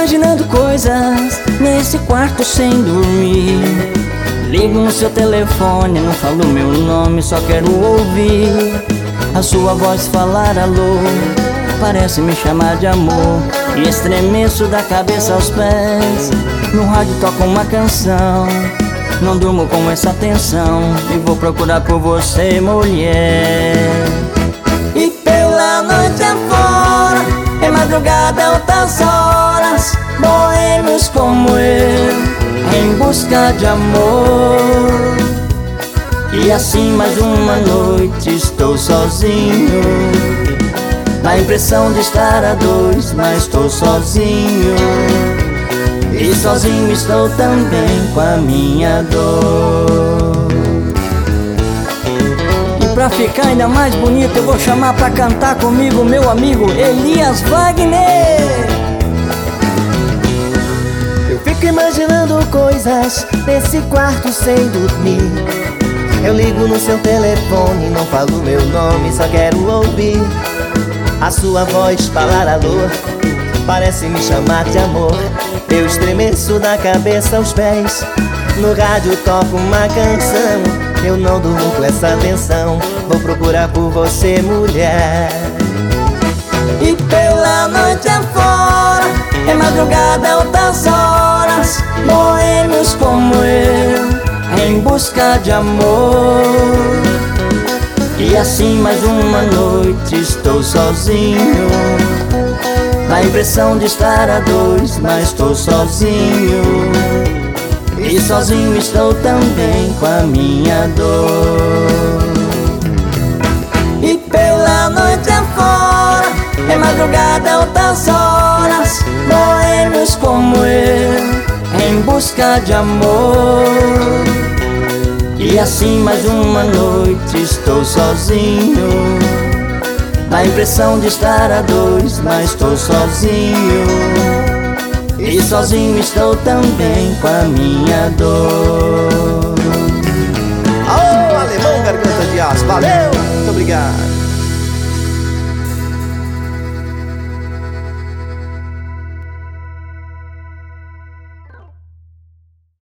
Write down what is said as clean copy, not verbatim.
imaginando coisas nesse quarto sem dormir. Ligo no seu telefone, não falo meu nome, só quero ouvir a sua voz falar alô. Parece me chamar de amor e estremeço da cabeça aos pés. No rádio toca uma canção, não durmo com essa tensão e vou procurar por você, mulher. E pela noite afora, é madrugada, altas horas, boêmios como eu, em busca de amor. E assim mais uma noite estou sozinho, dá a impressão de estar a dois, mas estou sozinho. E sozinho estou também com a minha dor. E pra ficar ainda mais bonito, eu vou chamar pra cantar comigo meu amigo Elias Wagner. Eu fico imaginando coisas nesse quarto sem dormir. Eu ligo no seu telefone, não falo meu nome, só quero ouvir a sua voz falar alô. Parece me chamar de amor, eu estremeço da cabeça aos pés. No rádio toco uma canção, eu não durmo com essa tensão, vou procurar por você, mulher. E pela noite afora, é madrugada, altas horas, boêmios como eu, em busca de amor. E assim mais uma noite estou sozinho, dá a impressão de estar a dois, mas estou sozinho. E sozinho estou também com a minha dor. E pela noite afora, é madrugada, altas horas, boêmios como eu, em busca de amor. E assim mais uma noite estou sozinho, dá a impressão de estar a dois, mas estou sozinho. E sozinho estou também com a minha dor.